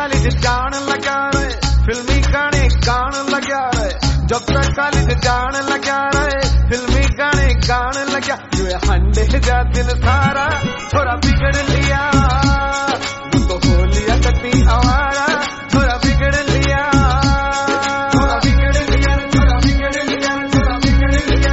College जान लगा रे, फिल्मी गाने गान लगा रे, जब तक कॉलेज जान लगा रे, फिल्मी गाने गान लगा। ये हंडे जा दिल सारा थोड़ा बिगड़ लिया, वो तो हो लिया कभी आवारा, थोड़ा बिगड़ लिया, थोड़ा बिगड़ लिया, थोड़ा बिगड़ लिया, थोड़ा बिगड़ लिया।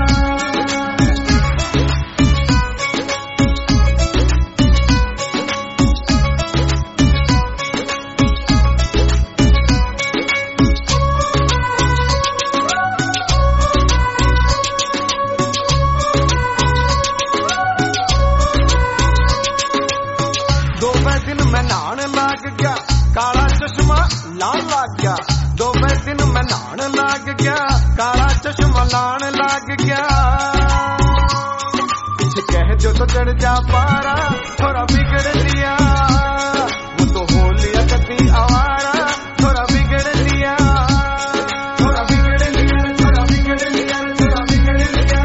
दिन में नहान लाग गया, काला चश्मा लान लाग गया, 2 दिन में नहान लाग गया, काला चश्मा लान लाग गया। कुछ कह जो तो चढ़ जा पारा, थोड़ा बिगड़ लिया, वो तो हो लिया कभी आवारा, थोड़ा बिगड़ लिया, थोड़ा बिगड़ लिया, थोड़ा बिगड़ लिया, थोड़ा बिगड़ लिया।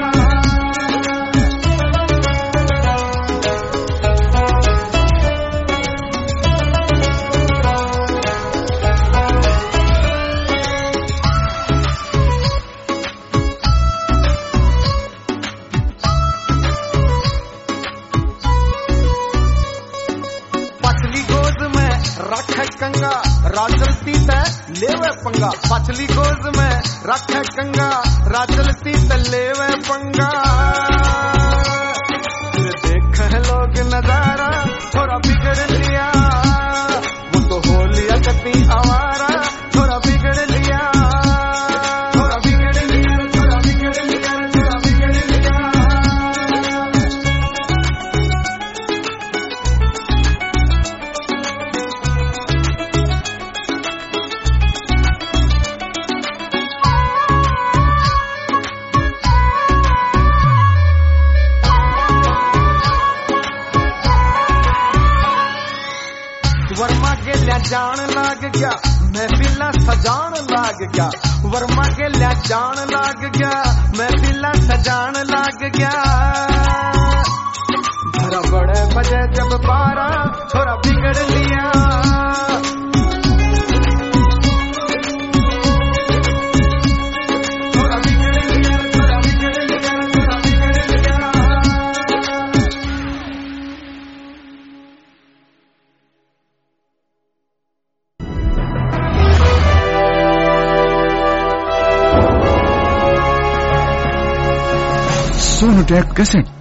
रखे कंगा राजलती ते लेवे पंगा, पछली गोद में रखे कंगा राजलती ते लेवे पंगा। देखे लोग नजारा थोड़ा बिगड़ लिया, वो तो हो लिया कभी आवारा, थोड़ा बिगड़ लिया, थोड़ा बिगड़ लिया, थोड़ा बिगड़ लिया, थोड़ा बिगड़ लिया। वर्मा के लिया जान लाग गया, महफिला सजान लाग गया, वर्मा के लिया जान लाग गया, महफिला सजान लाग गया। भरा बड़े बजे जब पारा, थोड़ा बिगड़ लिया, थोड़ा बिगड़ लिया, थोड़ा बिगड़ लिया, थोड़ा बिगड़ लिया। सोनोटेक कैसेट